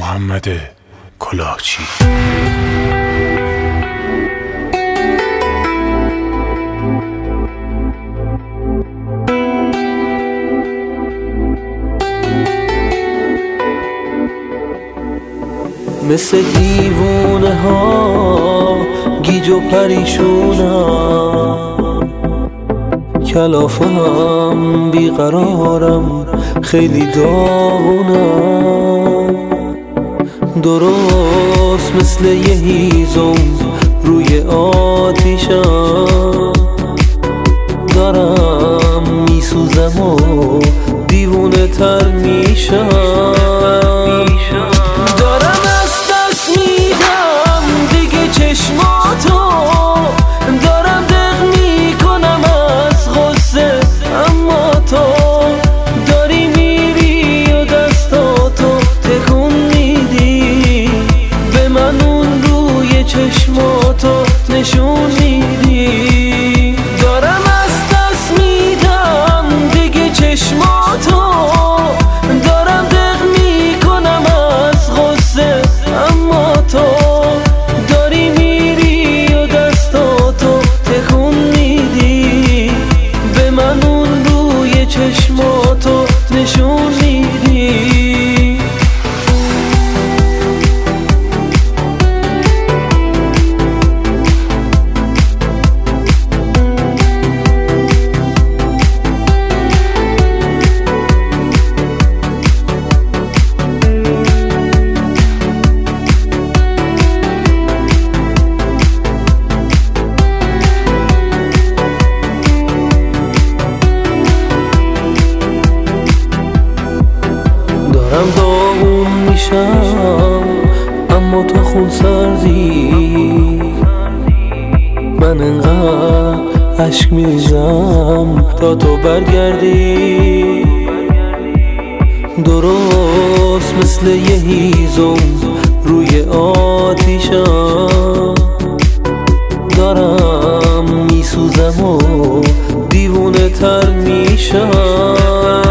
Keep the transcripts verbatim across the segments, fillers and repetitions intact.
محمد کلاهچی. مثل دیوونه ها گیج و پریشونم، کلافم بیقرارم، خیلی داغونم. درست مثل یه هیزم روی آتیشم، دارم میسوزم و دیوونه تر میشم. چشماتو نشون میدی، دارم از دست میدم دیگه چشماتو، دارم دق میکنم از غصه، اما تو داری میری و دستاتو تکون میدی، به من اون روی چشماتو نشون میدی. دارم داغون میشم اما تو خون سردی، من انقدر عشق میریزم تا تو برگردی. درست مثل یه هیزم روی آتیشم، دارم میسوزم و دیوونه تر میشم.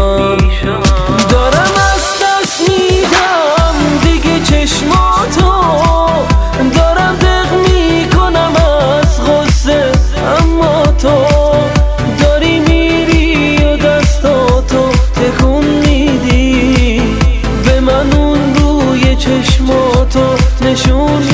دارم دق میکنم از غصه، اما تو داری میری و دستاتو تکون میدی، به من اون روی چشماتو نشون